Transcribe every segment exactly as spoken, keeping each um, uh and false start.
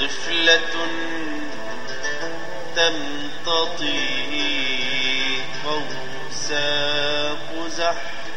طفلة تمتطي قوس قزح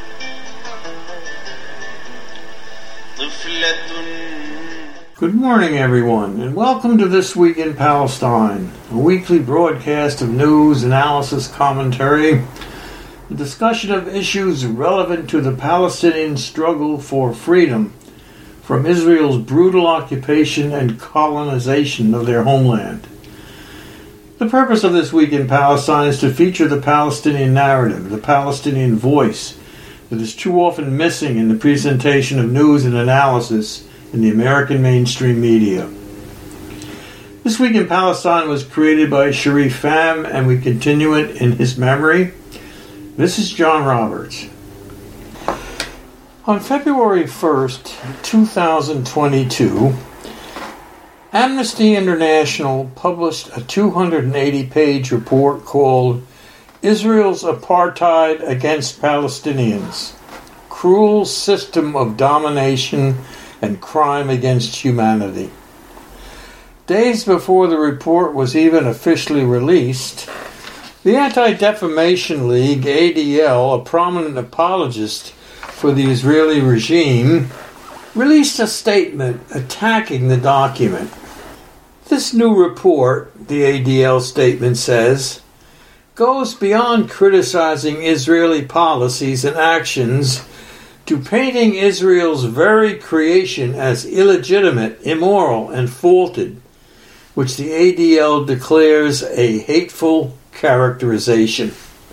Good morning, everyone, and welcome to This Week in Palestine, a weekly broadcast of news, analysis, commentary, a discussion of issues relevant to the Palestinian struggle for freedom from Israel's brutal occupation and colonization of their homeland. The purpose of This Week in Palestine is to feature the Palestinian narrative, the Palestinian voice, that is too often missing in the presentation of news and analysis in the American mainstream media. This Week in Palestine was created by Sharif Pham, and we continue it in his memory. This is John Roberts. On February first, twenty twenty-two, Amnesty International published a two hundred eighty page report called Israel's Apartheid Against Palestinians, Cruel System of Domination and Crime Against Humanity. Days before the report was even officially released, the Anti-Defamation League, A D L, a prominent apologist for the Israeli regime, released a statement attacking the document. This new report, the A D L statement says, goes beyond criticizing Israeli policies and actions to painting Israel's very creation as illegitimate, immoral, and faulted, which the A D L declares a hateful characterization.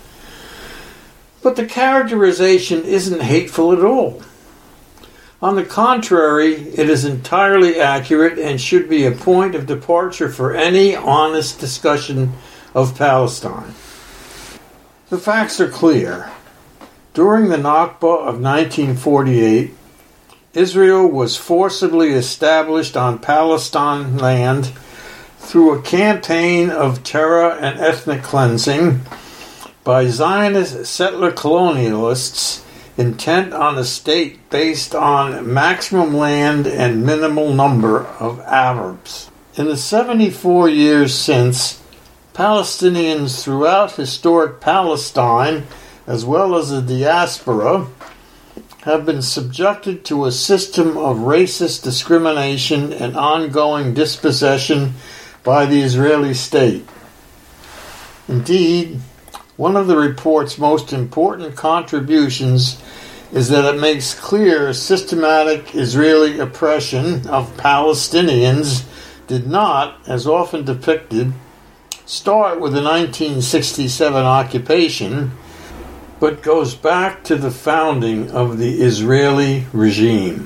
But the characterization isn't hateful at all. On the contrary, it is entirely accurate and should be a point of departure for any honest discussion of Palestine. The facts are clear. During the Nakba of nineteen forty-eight, Israel was forcibly established on Palestine land through a campaign of terror and ethnic cleansing by Zionist settler colonialists intent on a state based on maximum land and minimal number of Arabs. In the seventy-four years since, Palestinians throughout historic Palestine, as well as the diaspora, have been subjected to a system of racist discrimination and ongoing dispossession by the Israeli state. Indeed, one of the report's most important contributions is that it makes clear systematic Israeli oppression of Palestinians did not, as often depicted, start with the nineteen sixty-seven occupation, but goes back to the founding of the Israeli regime.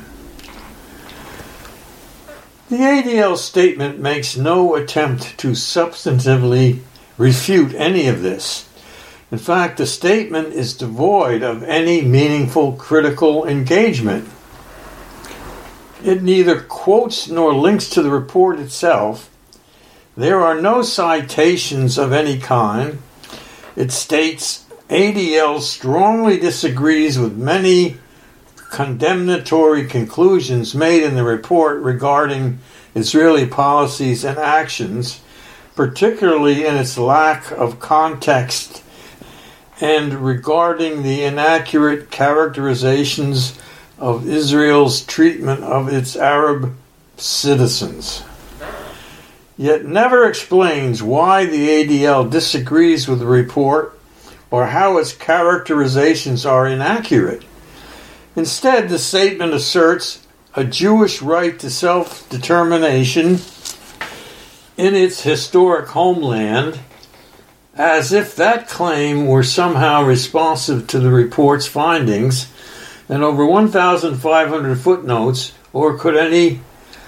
The A D L statement makes no attempt to substantively refute any of this. In fact, the statement is devoid of any meaningful critical engagement. It neither quotes nor links to the report itself. There are no citations of any kind. It states A D L strongly disagrees with many condemnatory conclusions made in the report regarding Israeli policies and actions, particularly in its lack of context and regarding the inaccurate characterizations of Israel's treatment of its Arab citizens. Yet never explains why the A D L disagrees with the report or how its characterizations are inaccurate. Instead, the statement asserts a Jewish right to self-determination in its historic homeland, as if that claim were somehow responsive to the report's findings, and over one thousand five hundred footnotes, or could any...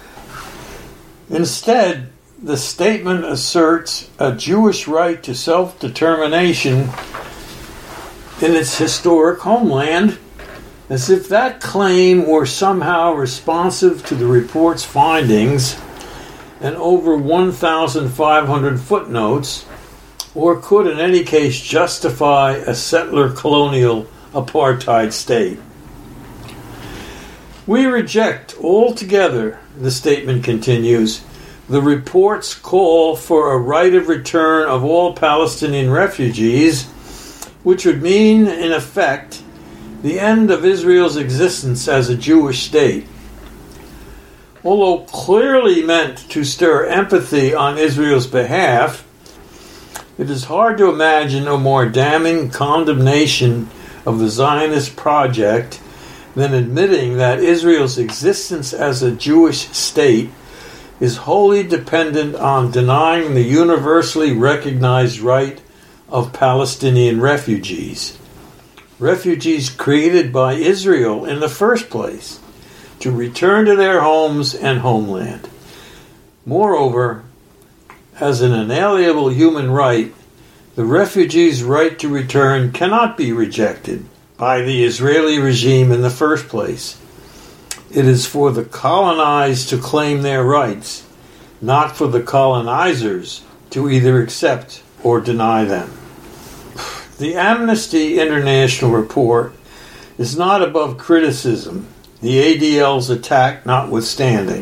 Instead, the statement asserts a Jewish right to self-determination in its historic homeland, as if that claim were somehow responsive to the report's findings, and over one thousand five hundred footnotes, or could in any case justify a settler colonial apartheid state. We reject altogether, the statement continues, the report's call for a right of return of all Palestinian refugees, which would mean, in effect, the end of Israel's existence as a Jewish state. Although clearly meant to stir empathy on Israel's behalf, it is hard to imagine a more damning condemnation of the Zionist project than admitting that Israel's existence as a Jewish state is wholly dependent on denying the universally recognized right of Palestinian refugees. Refugees created by Israel in the first place, to return to their homes and homeland. Moreover, as an inalienable human right, the refugees' right to return cannot be rejected by the Israeli regime in the first place. It is for the colonized to claim their rights, not for the colonizers to either accept or deny them. The Amnesty International report is not above criticism, the A D L's attack notwithstanding.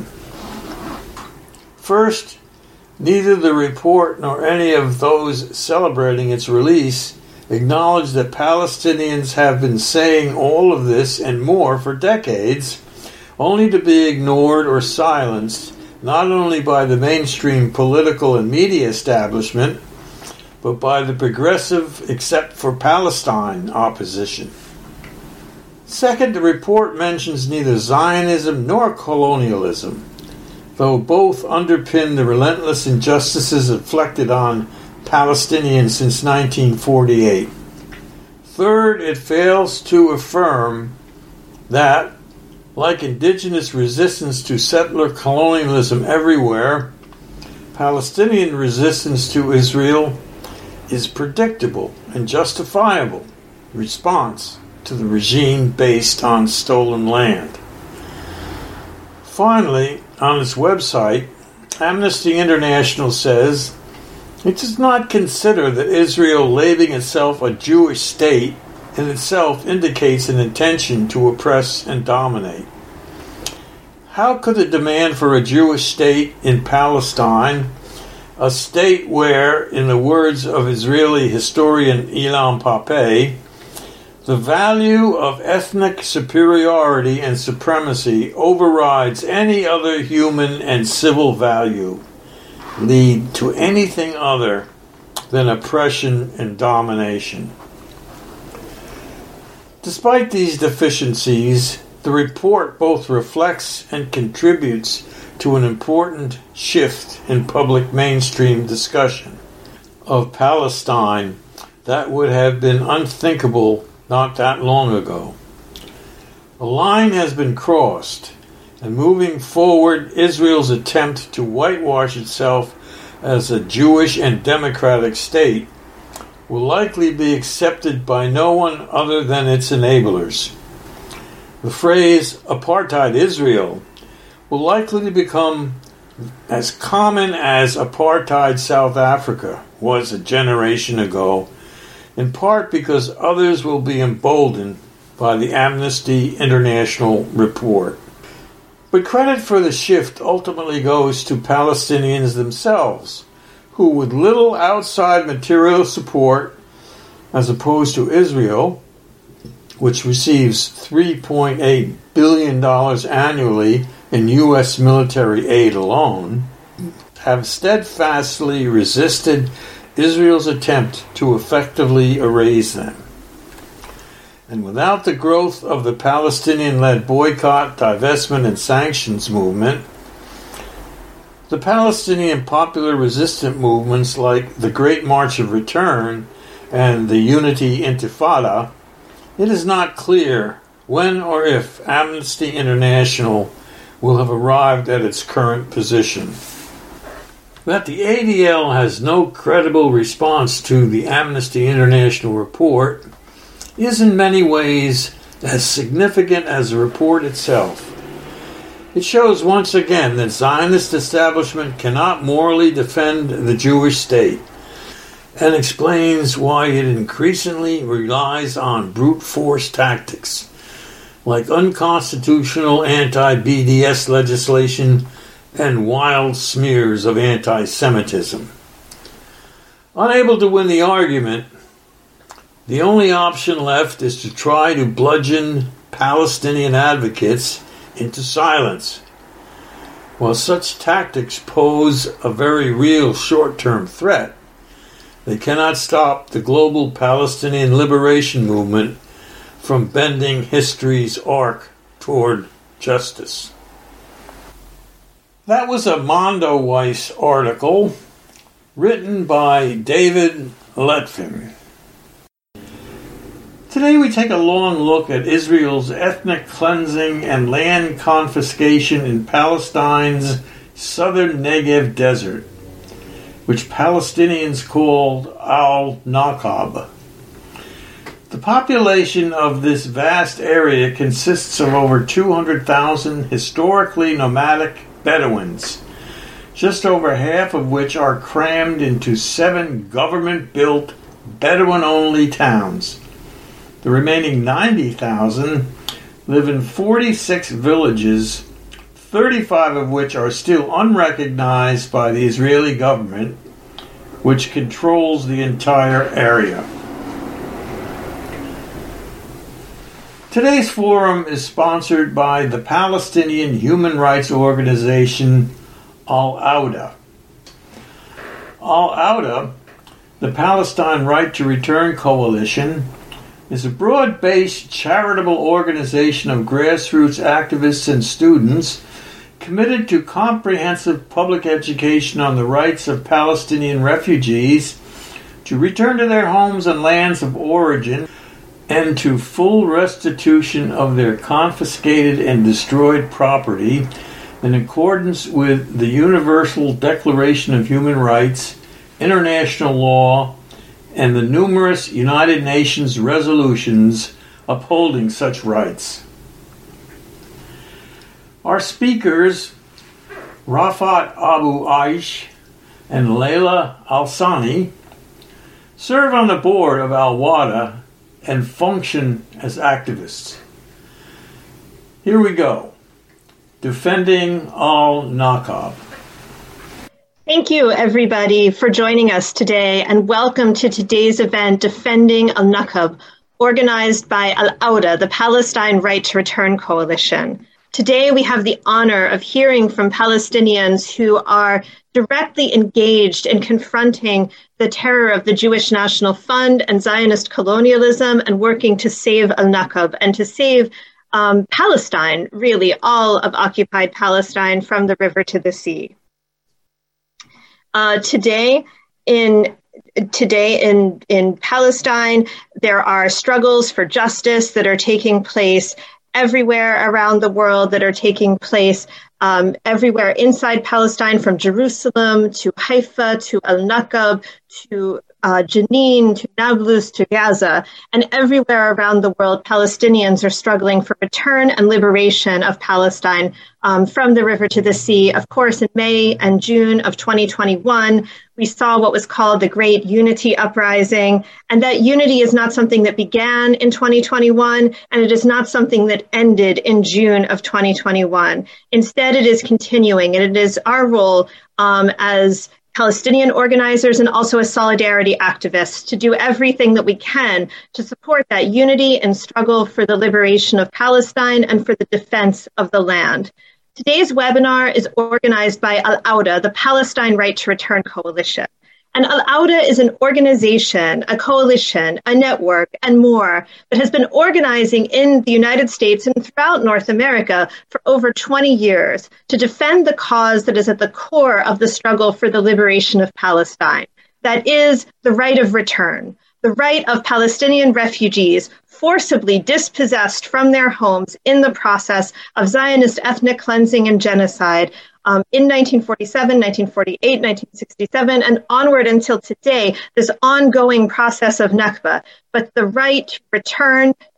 First, neither the report nor any of those celebrating its release acknowledge that Palestinians have been saying all of this and more for decades, only to be ignored or silenced not only by the mainstream political and media establishment, but by the progressive Except for Palestine opposition. Second, the report mentions neither Zionism nor colonialism, though both underpin the relentless injustices inflicted on Palestinians since nineteen forty-eight. Third, it fails to affirm that, like indigenous resistance to settler colonialism everywhere, Palestinian resistance to Israel is predictable and justifiable response to the regime based on stolen land. Finally, on its website, Amnesty International says it does not consider that Israel labeling itself a Jewish state in itself indicates an intention to oppress and dominate. How could the demand for a Jewish state in Palestine, a state where, in the words of Israeli historian Ilan Pappé, the value of ethnic superiority and supremacy overrides any other human and civil value, lead to anything other than oppression and domination? Despite these deficiencies, the report both reflects and contributes to an important shift in public mainstream discussion of Palestine that would have been unthinkable not that long ago. A line has been crossed, and moving forward, Israel's attempt to whitewash itself as a Jewish and democratic state will likely be accepted by no one other than its enablers. The phrase apartheid Israel will likely become as common as apartheid South Africa was a generation ago, in part because others will be emboldened by the Amnesty International report. But credit for the shift ultimately goes to Palestinians themselves, who with little outside material support, as opposed to Israel, which receives three point eight billion dollars annually in U S military aid alone, have steadfastly resisted Israel's attempt to effectively erase them. And without the growth of the Palestinian-led boycott, divestment, and sanctions movement, the Palestinian popular resistance movements like the Great March of Return and the Unity Intifada, it is not clear when or if Amnesty International will have arrived at its current position. That the A D L has no credible response to the Amnesty International report is in many ways as significant as the report itself. It shows once again that Zionist establishment cannot morally defend the Jewish state, and explains why it increasingly relies on brute force tactics, like unconstitutional anti-B D S legislation and wild smears of anti-Semitism. Unable to win the argument, the only option left is to try to bludgeon Palestinian advocates into silence. While such tactics pose a very real short-term threat, they cannot stop the global Palestinian liberation movement from bending history's arc toward justice. That was a Mondoweiss article written by David Letvin. Today we take a long look at Israel's ethnic cleansing and land confiscation in Palestine's southern Negev desert, which Palestinians called Al-Nakab. The population of this vast area consists of over two hundred thousand historically nomadic Bedouins, just over half of which are crammed into seven government-built Bedouin-only towns. The remaining ninety thousand live in forty-six villages, thirty-five of which are still unrecognized by the Israeli government, which controls the entire area. Today's forum is sponsored by the Palestinian human rights organization Al-Awda. Al-Awda, the Palestine Right to Return Coalition, is a broad-based charitable organization of grassroots activists and students committed to comprehensive public education on the rights of Palestinian refugees to return to their homes and lands of origin and to full restitution of their confiscated and destroyed property in accordance with the Universal Declaration of Human Rights, international law, and the numerous United Nations resolutions upholding such rights. Our speakers, Rafat Abu Aish and Leila Al-Sani, serve on the board of Al-Awda and function as activists. Here we go. Defending Al-Nakab. Thank you, everybody, for joining us today, and welcome to today's event, Defending Al-Nakab, organized by Al-Awda, the Palestine Right to Return Coalition. Today, we have the honor of hearing from Palestinians who are directly engaged in confronting the terror of the Jewish National Fund and Zionist colonialism and working to save Al-Nakab and to save um, Palestine, really all of occupied Palestine from the river to the sea. Uh, today, in Today in, in Palestine, there are struggles for justice that are taking place everywhere around the world, that are taking place um, everywhere inside Palestine, from Jerusalem to Haifa to Al-Nakab to uh, Jenin to Nablus to Gaza. And everywhere around the world, Palestinians are struggling for return and liberation of Palestine um, from the river to the sea. Of course, in May and June of twenty twenty-one, we saw what was called the Great Unity Uprising, and that unity is not something that began in twenty twenty-one, and it is not something that ended in June of twenty twenty-one. Instead, it is continuing, and it is our role um, as Palestinian organizers and also as solidarity activists to do everything that we can to support that unity and struggle for the liberation of Palestine and for the defense of the land. Today's webinar is organized by Al-Awda, the Palestine Right to Return Coalition. And Al-Awda is an organization, a coalition, a network, and more that has been organizing in the United States and throughout North America for over twenty years to defend the cause that is at the core of the struggle for the liberation of Palestine. That is the right of return, the right of Palestinian refugees forcibly dispossessed from their homes in the process of Zionist ethnic cleansing and genocide um, in nineteen forty-seven, nineteen forty-eight, nineteen sixty-seven, and onward until today, this ongoing process of Nakba. But the right to return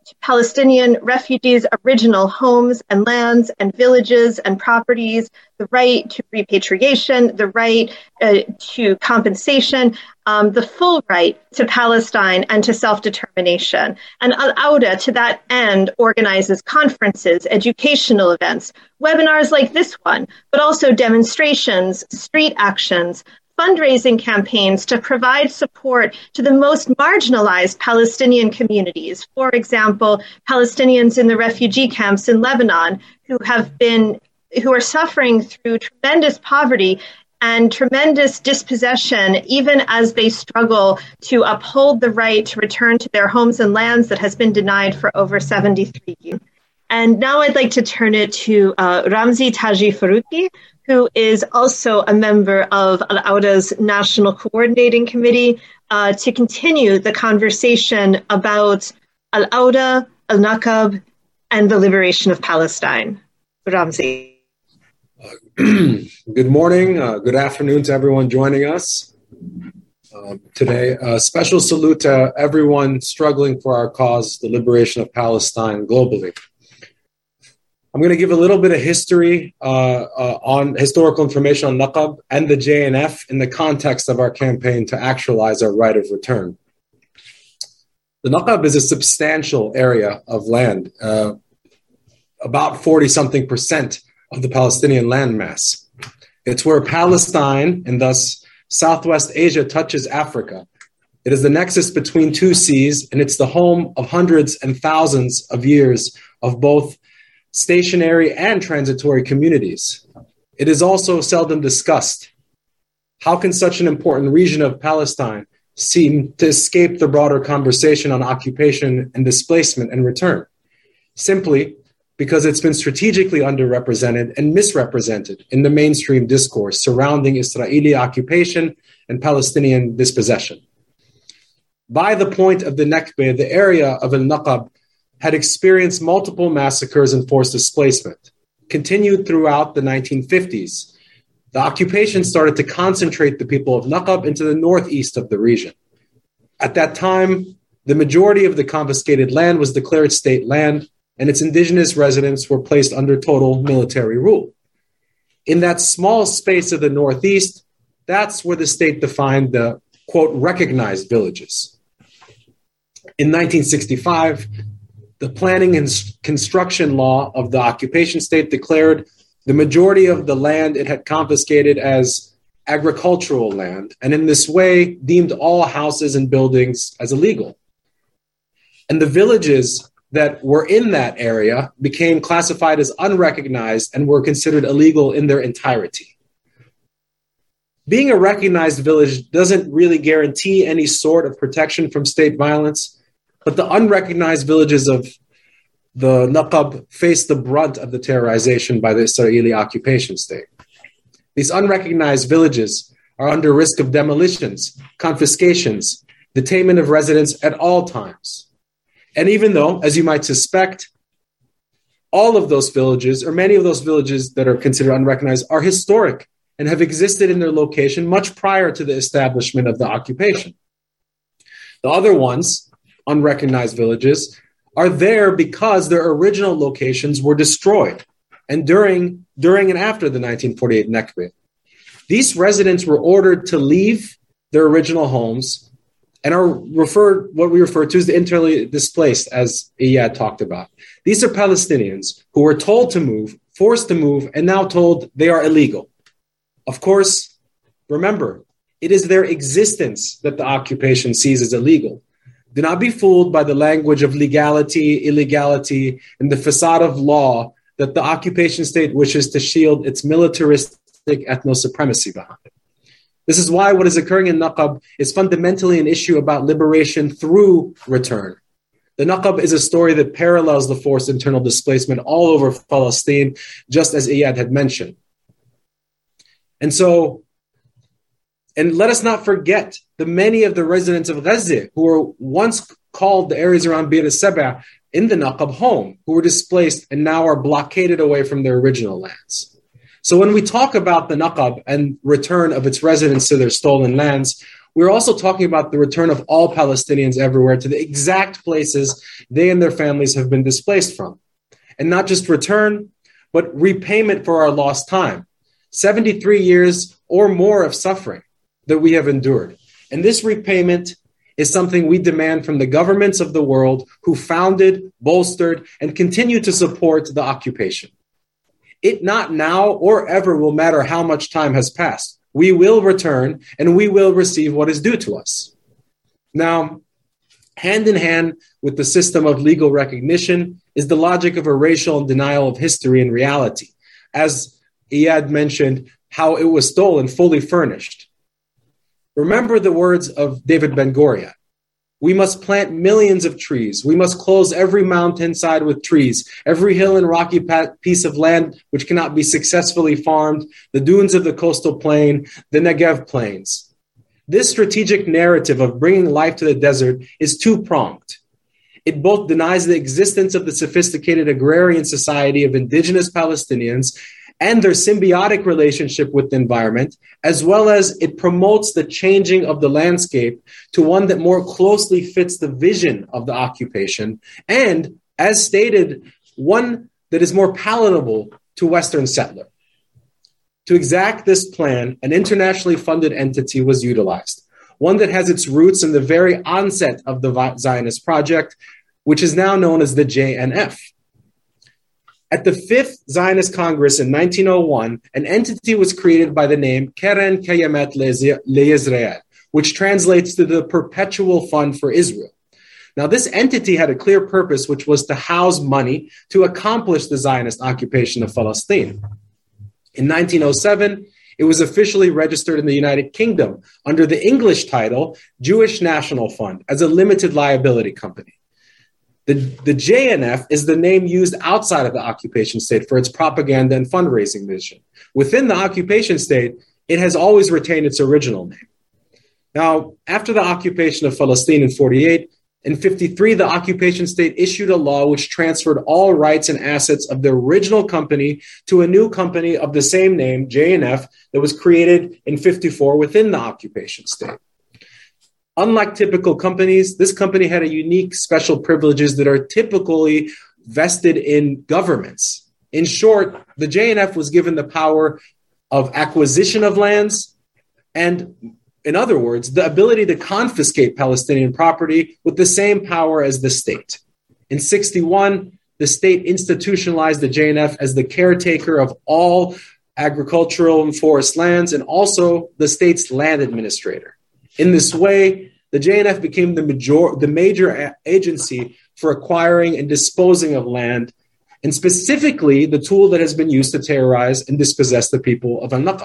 to Palestinian refugees' original homes and lands and villages and properties, the right to repatriation, the right uh, to compensation, um, the full right to Palestine and to self-determination. And Al-Awda, to that end, organizes conferences, educational events, webinars like this one, but also demonstrations, street actions, fundraising campaigns to provide support to the most marginalized Palestinian communities. For example, Palestinians in the refugee camps in Lebanon who have been, who are suffering through tremendous poverty and tremendous dispossession, even as they struggle to uphold the right to return to their homes and lands that has been denied for over seventy-three years. And now I'd like to turn it to uh, Ramzi Taji Faruqi, who is also a member of Al-Awda's National Coordinating Committee, uh, to continue the conversation about Al-Awda, Al-Naqab, and the liberation of Palestine. Ramzi. Uh, good morning, uh, good afternoon to everyone joining us uh, today. A special salute to everyone struggling for our cause, the liberation of Palestine globally. I'm going to give a little bit of history uh, uh, on historical information on Naqab and the J N F in the context of our campaign to actualize our right of return. The Naqab is a substantial area of land, uh, about forty-something percent of the Palestinian landmass. It's where Palestine, and thus Southwest Asia, touches Africa. It is the nexus between two seas, and it's the home of hundreds and thousands of years of both stationary and transitory communities. It is also seldom discussed. How can such an important region of Palestine seem to escape the broader conversation on occupation and displacement and return? Simply because it's been strategically underrepresented and misrepresented in the mainstream discourse surrounding Israeli occupation and Palestinian dispossession. By the point of the Nakba, the area of Al-Naqab had experienced multiple massacres and forced displacement, continued throughout the nineteen fifties. The occupation started to concentrate the people of Naqab into the northeast of the region. At that time, the majority of the confiscated land was declared state land, and its indigenous residents were placed under total military rule. In that small space of the northeast, that's where the state defined the, quote, recognized villages. In nineteen sixty-five, the planning and construction law of the occupation state declared the majority of the land it had confiscated as agricultural land, and in this way deemed all houses and buildings as illegal. And the villages that were in that area became classified as unrecognized and were considered illegal in their entirety. Being a recognized village doesn't really guarantee any sort of protection from state violence, but the unrecognized villages of the Naqab faced the brunt of the terrorization by the Israeli occupation state. These unrecognized villages are under risk of demolitions, confiscations, detainment of residents at all times. And even though, as you might suspect, all of those villages, or many of those villages that are considered unrecognized, are historic and have existed in their location much prior to the establishment of the occupation. The other ones, unrecognized villages, are there because their original locations were destroyed and during, during and after the nineteen forty-eight Nakba. These residents were ordered to leave their original homes and are referred, what we refer to as the internally displaced, as Iyad talked about. These are Palestinians who were told to move, forced to move, and now told they are illegal. Of course, remember, it is their existence that the occupation sees as illegal. Do not be fooled by the language of legality, illegality, and the facade of law that the occupation state wishes to shield its militaristic ethno-supremacy behind. This is why what is occurring in Naqab is fundamentally an issue about liberation through return. The Naqab is a story that parallels the forced internal displacement all over Palestine, just as Iyad had mentioned. And so, and let us not forget the many of the residents of Gaza who were once called the areas around Bir al-Sab'a in the Naqab home, who were displaced and now are blockaded away from their original lands. So when we talk about the Naqab and return of its residents to their stolen lands, we're also talking about the return of all Palestinians everywhere to the exact places they and their families have been displaced from. And not just return, but repayment for our lost time. seventy-three years or more of suffering that we have endured. And this repayment is something we demand from the governments of the world who founded, bolstered, and continue to support the occupation. It not now or ever will matter how much time has passed. We will return and we will receive what is due to us. Now, hand in hand with the system of legal recognition is the logic of erasure and denial of history and reality. As Iyad mentioned, how it was stolen, fully furnished. Remember the words of David Ben-Gurion. We must plant millions of trees. We must close every mountainside with trees, every hill and rocky piece of land which cannot be successfully farmed, the dunes of the coastal plain, the Negev plains. This strategic narrative of bringing life to the desert is two-pronged. It both denies the existence of the sophisticated agrarian society of indigenous Palestinians and their symbiotic relationship with the environment, as well as it promotes the changing of the landscape to one that more closely fits the vision of the occupation, and, as stated, one that is more palatable to Western settler. To exact this plan, an internationally funded entity was utilized, one that has its roots in the very onset of the Zionist project, which is now known as the J N F. At the Fifth Zionist Congress in nineteen oh one, an entity was created by the name Keren Kayemet LeYisrael, which translates to the Perpetual Fund for Israel. Now, this entity had a clear purpose, which was to house money to accomplish the Zionist occupation of Palestine. In nineteen oh seven, it was officially registered in the United Kingdom under the English title Jewish National Fund as a limited liability company. The, the J N F is the name used outside of the occupation state for its propaganda and fundraising mission. Within the occupation state, it has always retained its original name. Now, after the occupation of Palestine in forty-eight, in fifty-three, the occupation state issued a law which transferred all rights and assets of the original company to a new company of the same name, J N F, that was created in fifty-four within the occupation state. Unlike typical companies, this company had a unique special privileges that are typically vested in governments. In short, the J N F was given the power of acquisition of lands and, in other words, the ability to confiscate Palestinian property with the same power as the state. In sixty-one, the state institutionalized the J N F as the caretaker of all agricultural and forest lands and also the state's land administrator. In this way, the J N F became the major, the major a- agency for acquiring and disposing of land, and specifically the tool that has been used to terrorize and dispossess the people of Al-Naqab.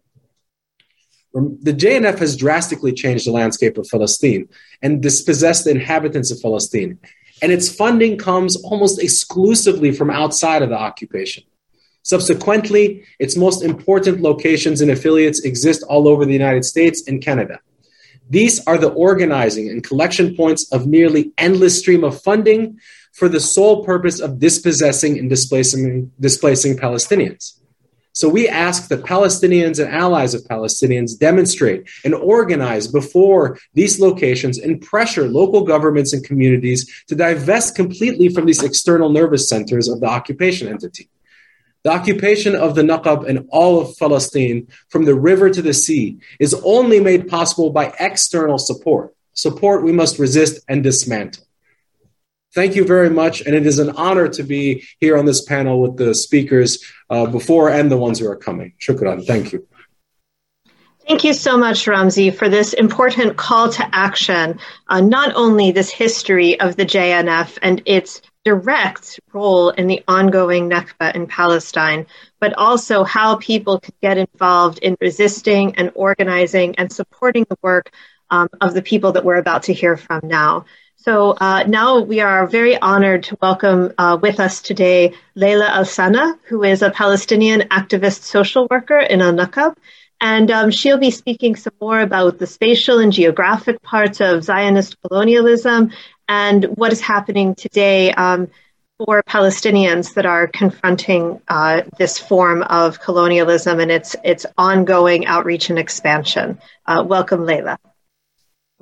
The J N F has drastically changed the landscape of Palestine and dispossessed the inhabitants of Palestine, and its funding comes almost exclusively from outside of the occupation. Subsequently, its most important locations and affiliates exist all over the United States and Canada. These are the organizing and collection points of nearly endless stream of funding for the sole purpose of dispossessing and displacing, displacing Palestinians. So we ask that Palestinians and allies of Palestinians demonstrate and organize before these locations and pressure local governments and communities to divest completely from these external nervous centers of the occupation entity. The occupation of the Naqab and all of Palestine, from the river to the sea, is only made possible by external support, support we must resist and dismantle. Thank you very much, and it is an honor to be here on this panel with the speakers uh, before and the ones who are coming. Shukran. Thank you. Thank you so much, Ramzi, for this important call to action on not only this history of the J N F and its direct role in the ongoing Nakba in Palestine, but also how people can get involved in resisting and organizing and supporting the work um, of the people that we're about to hear from now. So uh, now we are very honored to welcome uh, with us today Leila Al-Sana, who is a Palestinian activist social worker in Al-Naqab. And um, she'll be speaking some more about the spatial and geographic parts of Zionist colonialism and what is happening today um, for Palestinians that are confronting uh, this form of colonialism and its its ongoing outreach and expansion. Uh, welcome, Leila.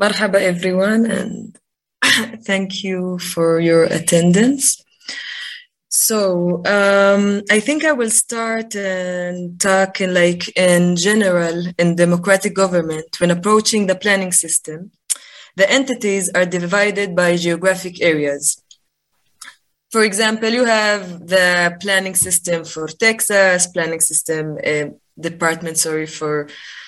Marhaba everyone, and thank you for your attendance. So um, I think I will start and talk in like in general in democratic government. When approaching the planning system, the entities are divided by geographic areas. For example, you have the planning system for Texas, planning system uh, department, sorry, for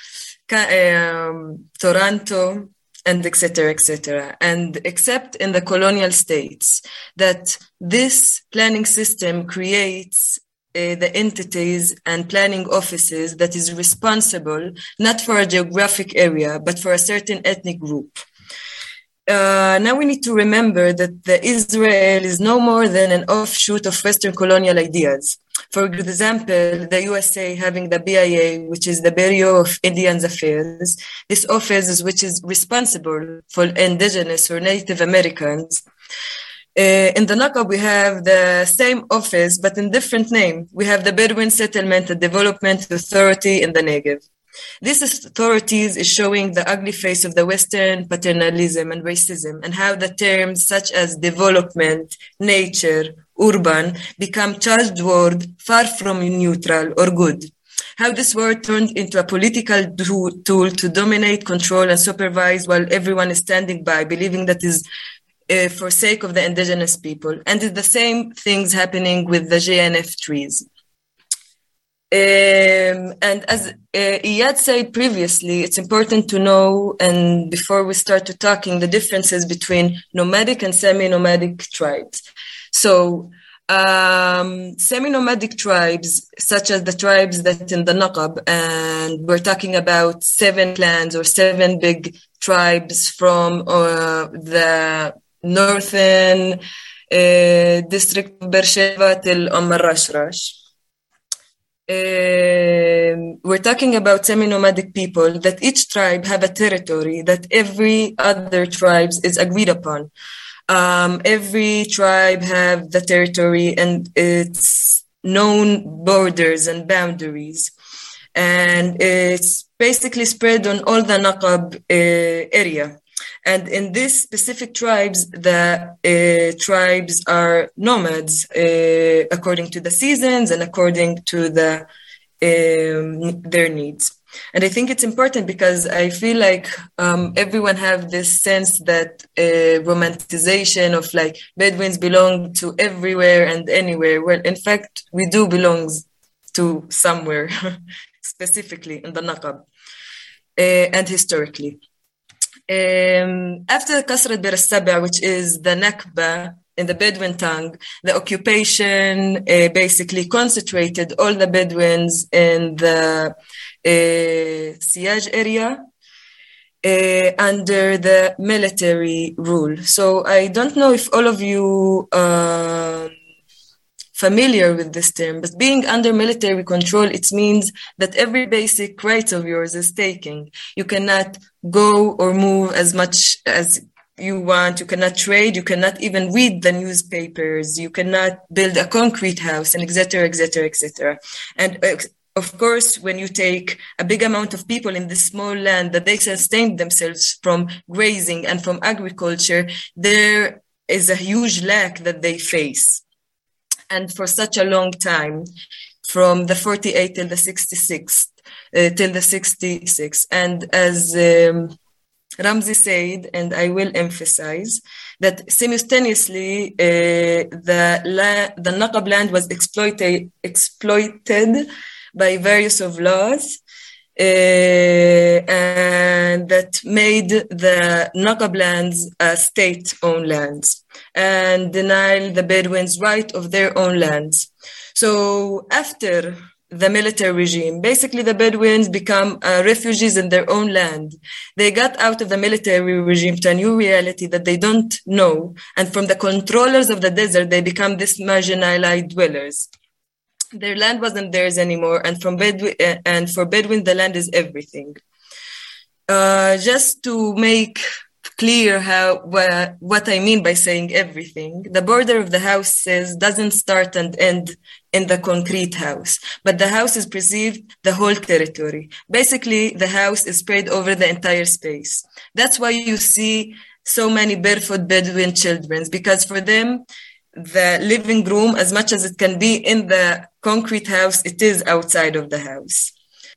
um, Toronto, and et cetera, et cetera. And except in the colonial states, that this planning system creates uh, the entities and planning offices that is responsible not for a geographic area, but for a certain ethnic group. Uh, now we need to remember that the Israel is no more than an offshoot of Western colonial ideas. For example, the U S A having the B I A, which is the Bureau of Indian Affairs. This office is which is responsible for indigenous or Native Americans. Uh, in the Naqab, we have the same office, but in different name. We have the Bedouin Settlement and Development Authority in the Negev. This authorities is showing the ugly face of the Western paternalism and racism, and how the terms such as development, nature, urban become charged word far from neutral or good. How this word turned into a political do- tool to dominate, control, and supervise while everyone is standing by, believing that is uh, for sake of the indigenous people. And it's the same things happening with the J N F trees. Um, and as uh, Iyad said previously, it's important to know, and before we start to talking, the differences between nomadic and semi-nomadic tribes. So um, semi-nomadic tribes, such as the tribes that in the Naqab, and we're talking about seven clans or seven big tribes from uh, the northern uh, district of Beersheba till Umm al-Rashrash. Um, we're talking about semi-nomadic people, that each tribe have a territory that every other tribes is agreed upon. Um, every tribe have the territory and its known borders and boundaries. And it's basically spread on all the Naqab uh, area. And in these specific tribes, the uh, tribes are nomads uh, according to the seasons and according to the um, their needs. And I think it's important because I feel like um, everyone have this sense that uh, romanticization of like Bedouins belong to everywhere and anywhere. Well, in fact, we do belong to somewhere, specifically in the Naqab uh, and historically. Um, after Kasrat Bir al-Saba, which is the Nakba in the Bedouin tongue, the occupation uh, basically concentrated all the Bedouins in the uh, Siyaj area uh, under the military rule. So I don't know if all of you uh, familiar with this term, but being under military control, it means that every basic right of yours is taken. You cannot go or move as much as you want. You cannot trade. You cannot even read the newspapers. You cannot build a concrete house, and et cetera, et cetera, et cetera. And uh, of course, when you take a big amount of people in this small land that they sustain themselves from grazing and from agriculture, there is a huge lack that they face. And for such a long time, from the forty-eight till the sixty-six, uh, till the sixty-six. And as um, Ramzi said, and I will emphasize, that simultaneously uh, the la- the Naqab land was exploited exploited by various of laws, uh, and that made the Naqab lands uh, state-owned lands and denied the Bedouins right of their own lands. So after the military regime, basically the Bedouins become uh, refugees in their own land. They got out of the military regime to a new reality that they don't know. And from the controllers of the desert, they become these marginalized dwellers. Their land wasn't theirs anymore. And from Bedouin, uh, and for Bedouins, the land is everything. Uh, just to make clear how wha- what I mean by saying everything. The border of the houses doesn't start and end in the concrete house, but the house is perceived the whole territory. Basically, the house is spread over the entire space. That's why you see so many barefoot Bedouin children, because for them, the living room, as much as it can be in the concrete house, it is outside of the house.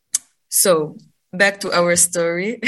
So back to our story.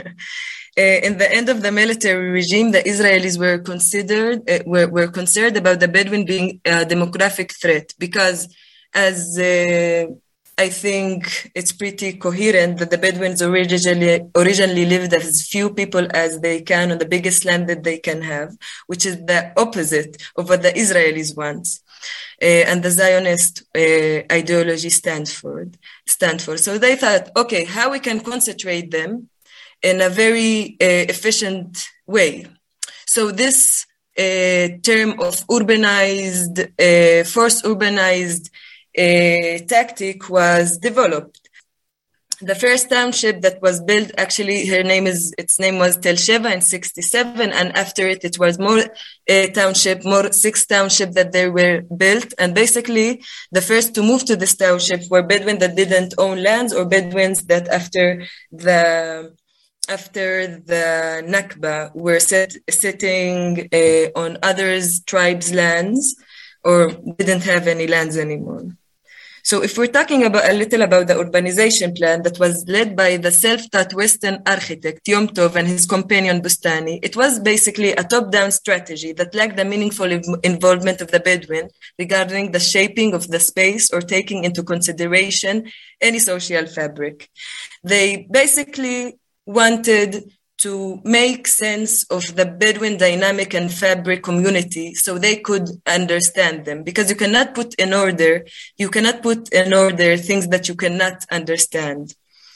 Uh, in the end of the military regime, the Israelis were considered uh, were, were concerned about the Bedouin being a demographic threat, because as uh, I think it's pretty coherent that the Bedouins originally originally lived as few people as they can on the biggest land that they can have, which is the opposite of what the Israelis want. Uh, and the Zionist uh, ideology stands for, stand for. So they thought, okay, how we can concentrate them in a very uh, efficient way. So this uh, term of urbanized, uh, forced urbanized uh, tactic was developed. The first township that was built, actually, her name is, its name was Tel Sheva in sixty-seven, and after it, it was more uh, township, more six township that they were built. And basically, the first to move to this township were Bedouins that didn't own lands, or Bedouins that after the After the Nakba, were set, sitting uh, on others' tribes' lands or didn't have any lands anymore. So if we're talking about a little about the urbanization plan that was led by the self-taught Western architect Yom Tov and his companion Bustani, it was basically a top-down strategy that lacked the meaningful involvement of the Bedouin regarding the shaping of the space or taking into consideration any social fabric. They basically wanted to make sense of the Bedouin dynamic and fabric community so they could understand them, because you cannot put in order, you cannot put in order things that you cannot understand.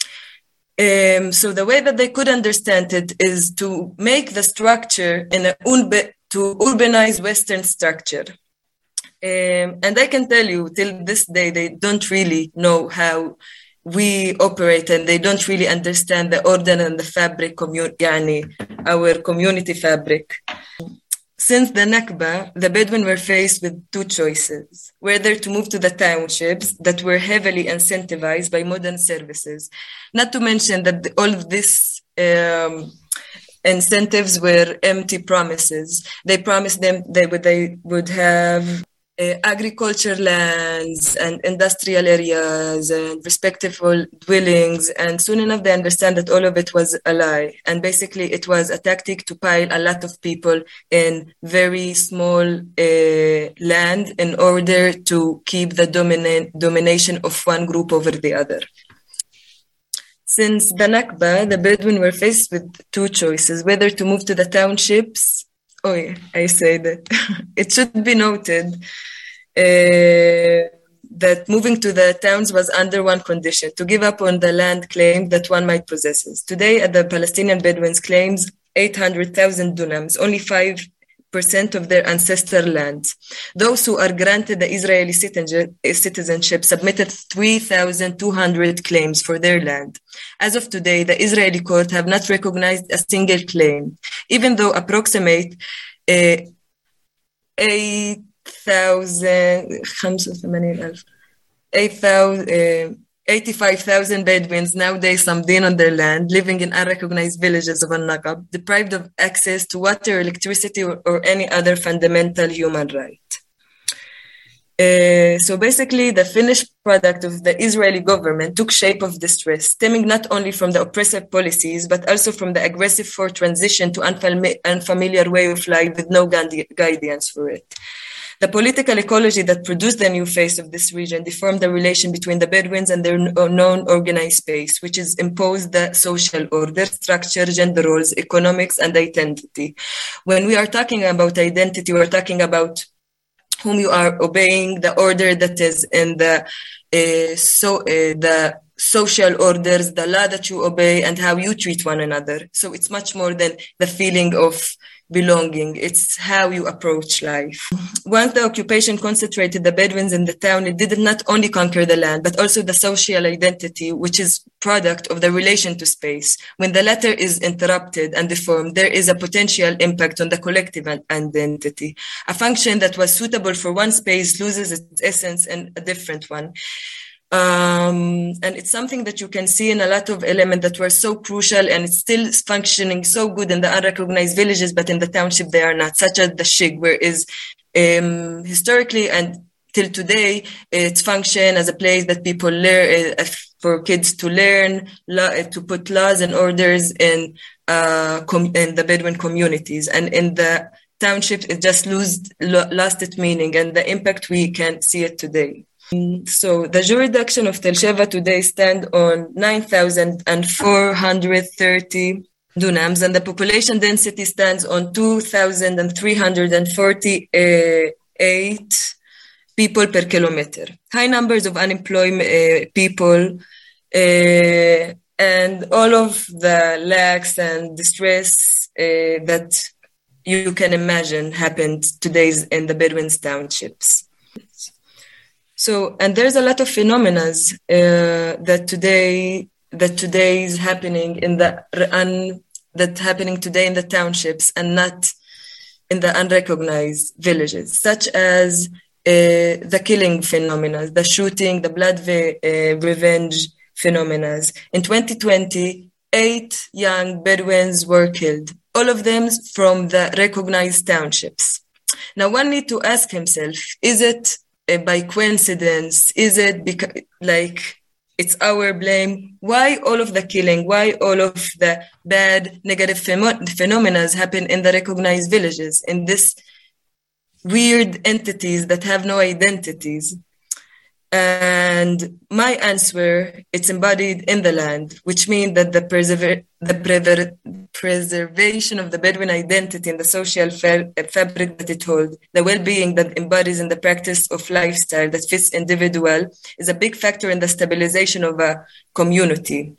Um, so the way that they could understand it is to make the structure in a unbe- to urbanize Western structure. Um, and I can tell you, till this day, they don't really know how we operate, and they don't really understand the order and the fabric, commu- yani, our community fabric. Since the Nakba, the Bedouin were faced with two choices: whether to move to the townships that were heavily incentivized by modern services. Not to mention that the, all of these um, incentives were empty promises. They promised them they would, they would have Uh, agriculture lands and industrial areas and respectable dwellings, and soon enough they understand that all of it was a lie, and basically it was a tactic to pile a lot of people in very small uh, land in order to keep the dominant domination of one group over the other. Since the Nakba, the Bedouin were faced with two choices: whether to move to the townships. Oh yeah, I say that. It should be noted uh, that moving to the towns was under one condition: to give up on the land claim that one might possess. Today, the Palestinian Bedouins claims eight hundred thousand dunams, only five percent of their ancestral land. Those who are granted the Israeli citizenship submitted three thousand two hundred claims for their land. As of today, the Israeli court have not recognized a single claim, even though approximate uh, eight thousand, eighty-five thousand Bedouins nowadays samdin on their land, living in unrecognized villages of Al-Naqab, deprived of access to water, electricity, or, or any other fundamental human right. Uh, so basically, the finished product of the Israeli government took shape of distress, stemming not only from the oppressive policies, but also from the aggressive forced transition to unfam- unfamiliar way of life with no guidance for it. The political ecology that produced the new face of this region deformed the relation between the Bedouins and their known organized space, which is imposed the social order, structure, gender roles, economics, and identity. When we are talking about identity, we're talking about whom you are obeying, the order that is in the uh, so uh, the social orders, the law that you obey, and how you treat one another. So it's much more than the feeling of belonging. It's how you approach life. Once the occupation concentrated the Bedouins in the town, it did not only conquer the land, but also the social identity, which is product of the relation to space. When the latter is interrupted and deformed, there is a potential impact on the collective identity. A function that was suitable for one space loses its essence in a different one. Um, and it's something that you can see in a lot of elements that were so crucial, and it's still functioning so good in the unrecognized villages, but in the township they are not, such as the shig, where is um, historically and till today it's function as a place that people learn, uh, for kids to learn, law, to put laws and orders in, uh, com- in the Bedouin communities. And in the townships, it just lose, lost its meaning, and the impact we can see it today. So the jurisdiction of Tel Sheva today stand on nine thousand four hundred thirty dunams, and the population density stands on two thousand three hundred forty-eight people per kilometer. High numbers of unemployed uh, people uh, and all of the lacks and distress uh, that you can imagine happened today in the Bedouin townships. So, and there's a lot of phenomena uh, that today that today is happening in the un, that happening today in the townships and not in the unrecognized villages, such as uh, the killing phenomena, the shooting, the blood ve- uh, revenge phenomena. In twenty twenty, eight young Bedouins were killed, all of them from the recognized townships. Now, one need to ask himself: is it by coincidence? Is it because, like, it's our blame? Why all of the killing? Why all of the bad, negative phem- phenomena happen in the recognized villages, in this weird entities that have no identities? And my answer, it's embodied in the land, which means that the, preserver- the prever- preservation of the Bedouin identity and the social fa- fabric that it holds, the well-being that embodies in the practice of lifestyle that fits individual, is a big factor in the stabilization of a community.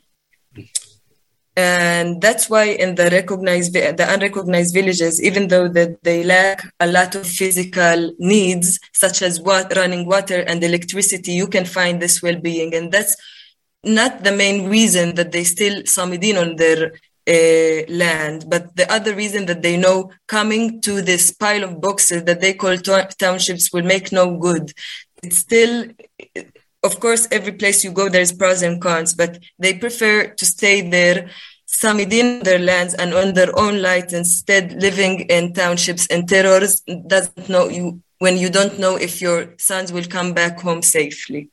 And that's why in the recognized, the unrecognized villages, even though that they lack a lot of physical needs, such as what, running water and electricity, you can find this well-being. And that's not the main reason that they still samidin on their uh, land, but the other reason that they know coming to this pile of boxes that they call t- townships will make no good. It's still... Of course, every place you go, there's pros and cons, but they prefer to stay there, samidin their lands and on their own light, instead living in townships and terrors doesn't know you when you don't know if your sons will come back home safely.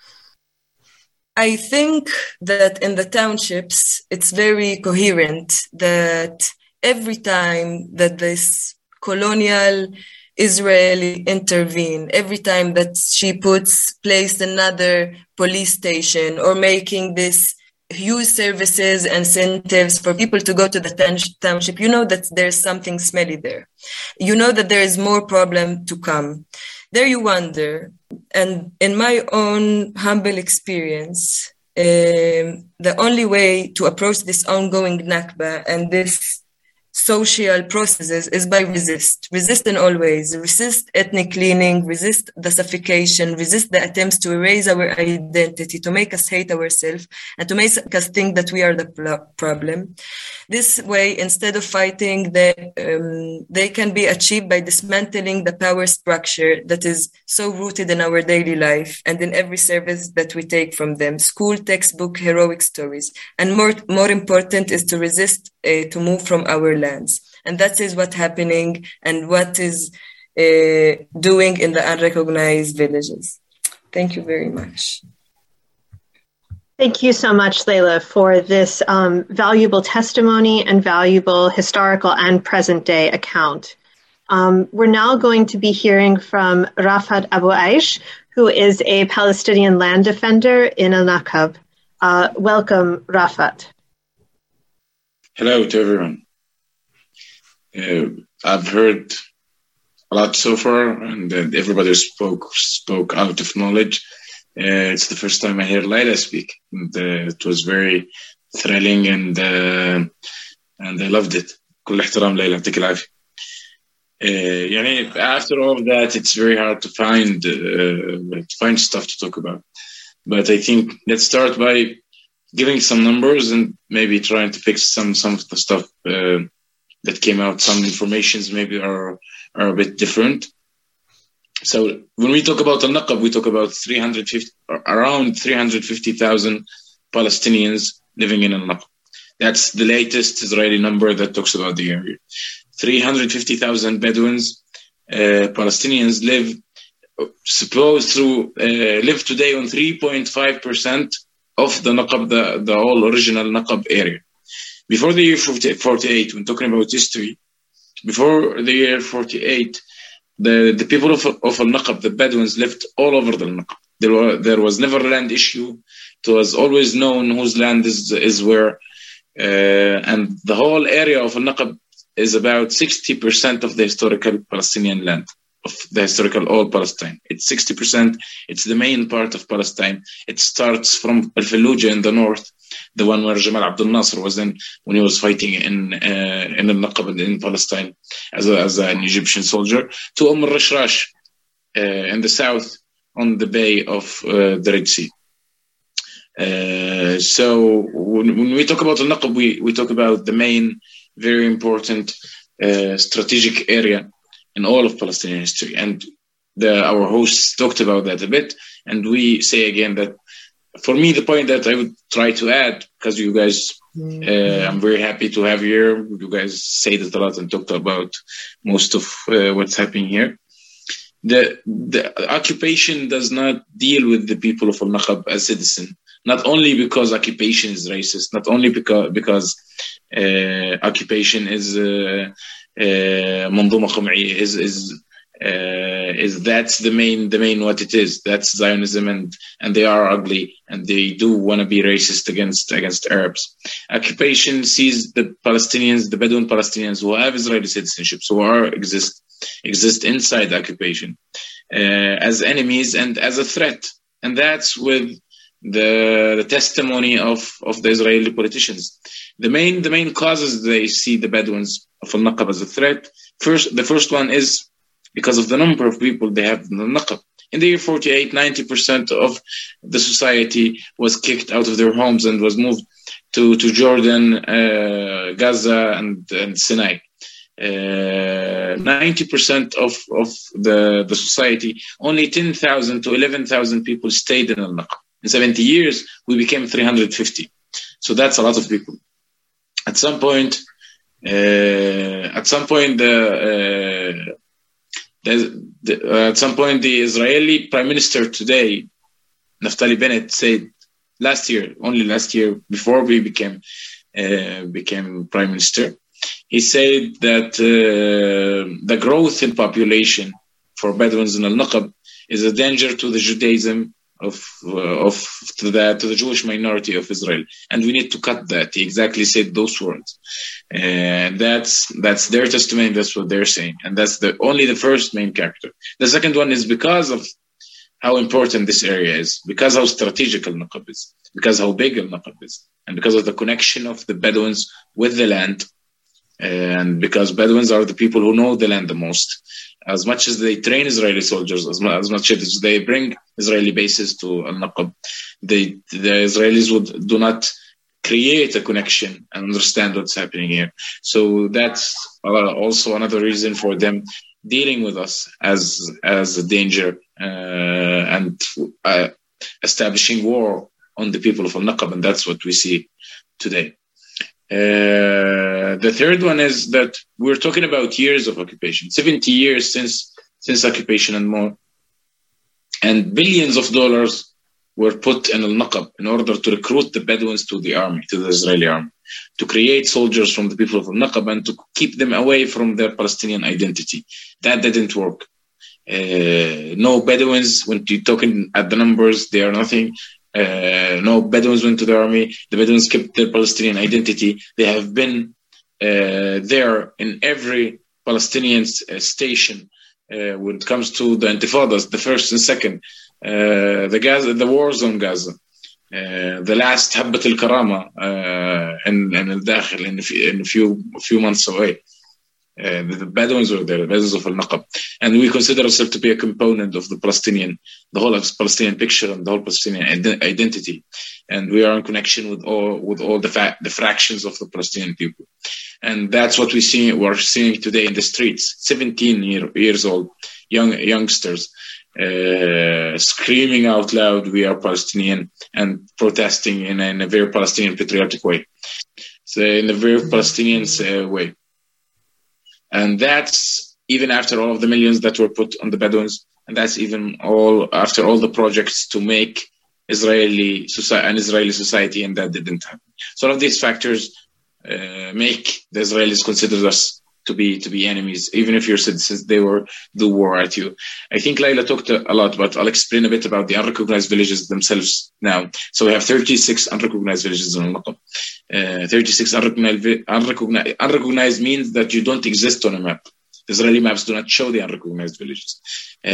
I think that in the townships, it's very coherent that every time that this colonial Israeli intervene, every time that she puts placed another police station or making this huge services and incentives for people to go to the township, you know that there's something smelly there. You know that there is more problem to come. There you wonder. And in my own humble experience, um, the only way to approach this ongoing Nakba and this social processes is by resist. Resist in all ways. Resist ethnic cleaning, resist the suffocation, resist the attempts to erase our identity, to make us hate ourselves, and to make us think that we are the pl- problem. This way, instead of fighting, the, um, they can be achieved by dismantling the power structure that is so rooted in our daily life and in every service that we take from them. School, textbook, heroic stories. And more, more important is to resist uh, to move from our land. And that is what's happening and what is uh, doing in the unrecognized villages. Thank you very much. Thank you so much, Leila, for this um, valuable testimony and valuable historical and present day account. Um, we're now going to be hearing from Rafat Abu Aish, who is a Palestinian land defender in Al-Nakab. Uh, welcome, Rafat. Hello to everyone. Uh, I've heard a lot so far, and uh, everybody spoke spoke out of knowledge. Uh, it's the first time I heard Laila speak. And, uh, it was very thrilling, and uh, and I loved it. كل احترام ليلى، يعطيك العافية. Uh, يعني after all of that, it's very hard to find uh, to find stuff to talk about. But I think let's start by giving some numbers and maybe trying to fix some some of the stuff uh, that came out. Some informations maybe are are a bit different. So when we talk about Al-Naqab, we talk about three hundred fifty, around three hundred fifty thousand Palestinians living in Al-Naqab. That's the latest Israeli number that talks about the area. three hundred fifty thousand Bedouins, uh, Palestinians live, supposed to uh, live today on three point five percent of the Naqab, the, the whole original Naqab area. Before the year forty-eight, when talking about history, before the year forty-eight, the, the people of, of Al-Naqab, the Bedouins, lived all over the Naqab. There, were, there was never a land issue. It was always known whose land is, is where. Uh, and the whole area of Al-Naqab is about sixty percent of the historical Palestinian land, of the historical all Palestine. It's sixty percent. It's the main part of Palestine. It starts from Al-Fallujah in the north, the one where Jamal Abdel Nasser was in when he was fighting in uh, in Al-Naqab in Palestine as, a, as an Egyptian soldier, to Umm al-Rashrash uh, in the south on the bay of uh, the Red Sea. Uh, so when, when we talk about Al-Naqab, we, we talk about the main, very important uh, strategic area in all of Palestinian history. And the, our hosts talked about that a bit. And we say again that for me, the point that I would try to add, because you guys, uh, I'm very happy to have here. You guys said it a lot and talked about most of uh, what's happening here. The, the occupation does not deal with the people of Al-Naqab as citizens. Not only because occupation is racist, not only because because uh, occupation is منظومة قمعية uh, is is uh, is that's the main the main what it is. That's Zionism, and and they are ugly, and they do want to be racist against against Arabs. Occupation sees the Palestinians, the Bedouin Palestinians who have Israeli citizenship, who are exist exist inside the occupation uh, as enemies and as a threat, and that's with The, the testimony of, of the Israeli politicians. The main the main causes they see the Bedouins of Al-Naqab as a threat. First, the first one is because of the number of people they have in Al-Naqab. In the year forty-eight, ninety percent of the society was kicked out of their homes and was moved to, to Jordan, uh, Gaza, and, and Sinai. Uh, ninety percent of, of the, the society, only ten thousand to eleven thousand people stayed in Al-Naqab. In seventy years, we became three hundred fifty. So that's a lot of people. At some point, uh, at some point, the, uh, the, the uh, at some point, the Israeli Prime Minister today, Naftali Bennett, said last year, only last year, before we became uh, became Prime Minister, he said that uh, the growth in population for Bedouins in Al-Naqab is a danger to the Judaism of uh, of to the to the Jewish minority of Israel, and we need to cut that. He exactly said those words, and that's that's their testimony. That's what they're saying, and that's the only the first main character. The second one is because of how important this area is, because how strategic Al-Naqab is, because how big Al-Naqab is, and because of the connection of the Bedouins with the land, and because Bedouins are the people who know the land the most. As much as they train Israeli soldiers, as much, as much as they bring Israeli bases to Al-Naqab, they, the Israelis would do not create a connection and understand what's happening here. So that's also another reason for them dealing with us as as a danger uh, and uh, establishing war on the people of Al-Naqab, and that's what we see today. Uh, the third one is that we're talking about years of occupation, seventy years since since occupation and more, and billions of dollars were put in Al-Naqab in order to recruit the Bedouins to the army, to the Israeli army, to create soldiers from the people of Al-Naqab and to keep them away from their Palestinian identity. That didn't work. Uh, no Bedouins, when you're talking at the numbers, they are nothing. Uh, no Bedouins went to the army. The Bedouins kept their Palestinian identity. They have been uh, there in every Palestinian uh, station uh, when it comes to the intifadas, the first and second. uh, the Gaza, the war zone Gaza, uh, the last Habbat al-Karama uh, in, in al-Dakhil in, in a few a few months away. Uh, the, the Bedouins were there, the Bedouins of Al-Naqab. And we consider ourselves to be a component of the Palestinian, the whole of Palestinian picture and the whole Palestinian ident- identity. And we are in connection with all with all the fa- the fractions of the Palestinian people. And that's what we see. We're seeing today in the streets. seventeen year, years old young youngsters uh, screaming out loud, "We are Palestinian," and protesting in, in a very Palestinian patriotic way. So in a very Palestinian uh, way. And that's even after all of the millions that were put on the Bedouins, and that's even all after all the projects to make Israeli society, an Israeli society, and that didn't happen. So all of these factors uh, make the Israelis consider us to be to be enemies, even if you're citizens. They were do war at you. I think Laila talked a lot, but I'll explain a bit about the unrecognized villages themselves now. So we have thirty-six unrecognized villages in Al-Naqab. Uh, thirty-six unrecognized, unrecognized, unrecognized means that you don't exist on a map. The Israeli maps do not show the unrecognized villages. Uh,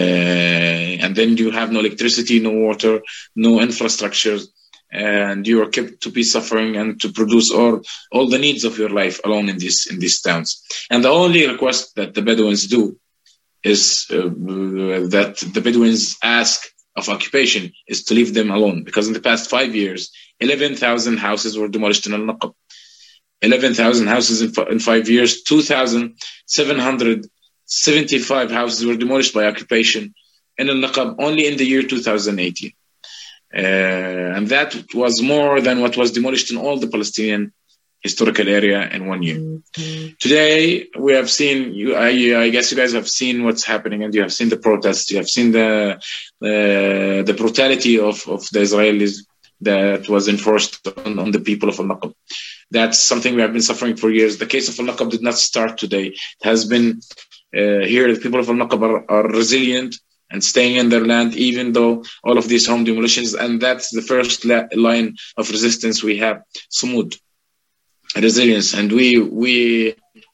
and then you have no electricity, no water, no infrastructure, and you are kept to be suffering and to produce all, all the needs of your life alone in these in these towns. And the only request that the Bedouins do is uh, that the Bedouins ask of occupation is to leave them alone, because in the past five years, eleven thousand houses were demolished in Al-Naqab. eleven thousand houses in, f- in five years, two thousand seven hundred seventy-five houses were demolished by occupation in Al-Naqab only in the year two thousand eighteen. Uh, and that was more than what was demolished in all the Palestinian historical area in one year. Mm-hmm. Today, we have seen, you, I, I guess you guys have seen what's happening, and you have seen the protests, you have seen the uh, the brutality of, of the Israelis that was enforced on, on the people of Al-Naqab. That's something we have been suffering for years. The case of Al-Naqab did not start today. It has been uh, here. The people of Al-Naqab are, are resilient and staying in their land, even though all of these home demolitions. And that's the first la- line of resistance we have, Sumud, resilience. And we we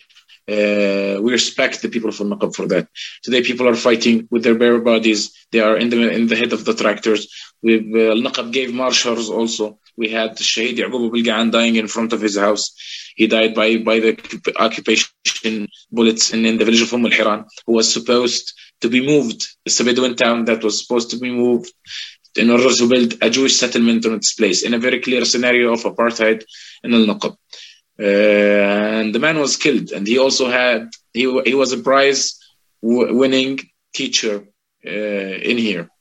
uh, we respect the people of Al-Naqab for that. Today, people are fighting with their bare bodies. They are in the in the head of the tractors. We, uh, Al-Naqab gave marshals also. We had Shaheed Ya'qub Abu Bilga'an dying in front of his house. He died by, by the occupation bullets in, in the village of Umm al-Hiran, who was supposed to be moved. It's a Bedouin town that was supposed to be moved in order to build a Jewish settlement on its place, in a very clear scenario of apartheid in Al-Naqab. Uh, and the man was killed. And he also had, he, he was a prize w- winning teacher uh, in here.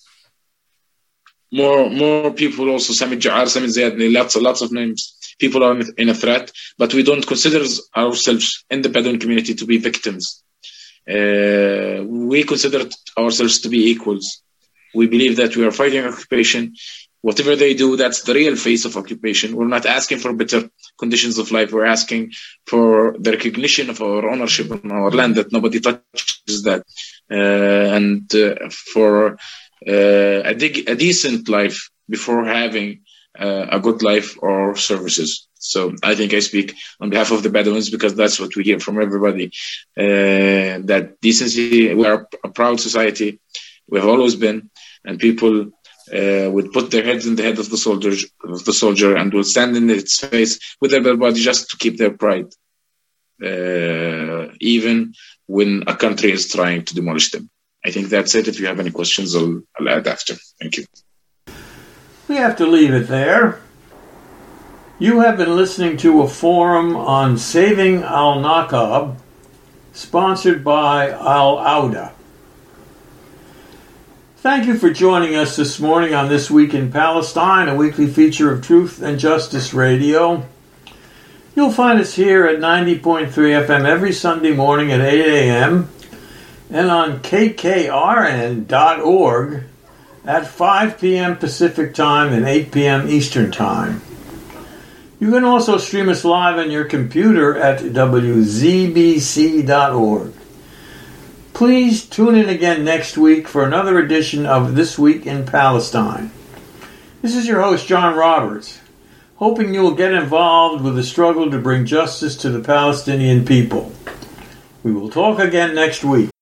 More more people also, Sami Ja'ar, Sami Zayadni, lots, lots of names. People are in a threat, but we don't consider ourselves in the Bedouin community to be victims. Uh, we consider ourselves to be equals. We believe that we are fighting occupation. Whatever they do, that's the real face of occupation. We're not asking for better conditions of life. We're asking for the recognition of our ownership on our land, that nobody touches that. Uh, and uh, for uh, a, dig- a decent life before having uh, a good life or services. So I think I speak on behalf of the Bedouins, because that's what we hear from everybody, uh, that decency, we are a proud society. We have always been, and people uh, would put their heads in the head of the soldier, of the soldier, and will stand in its face with their bare body just to keep their pride, uh, even when a country is trying to demolish them. I think that's it. If you have any questions, I'll, I'll add after. Thank you. We have to leave it there. You have been listening to a forum on Saving Al-Naqab, sponsored by Al-Auda. Thank you for joining us this morning on This Week in Palestine, a weekly feature of Truth and Justice Radio. You'll find us here at ninety point three F M every Sunday morning at eight a.m. and on K K R N dot org at five p.m. Pacific Time and eight p.m. Eastern Time. You can also stream us live on your computer at W Z B C dot org. Please tune in again next week for another edition of This Week in Palestine. This is your host, John Roberts, hoping you will get involved with the struggle to bring justice to the Palestinian people. We will talk again next week.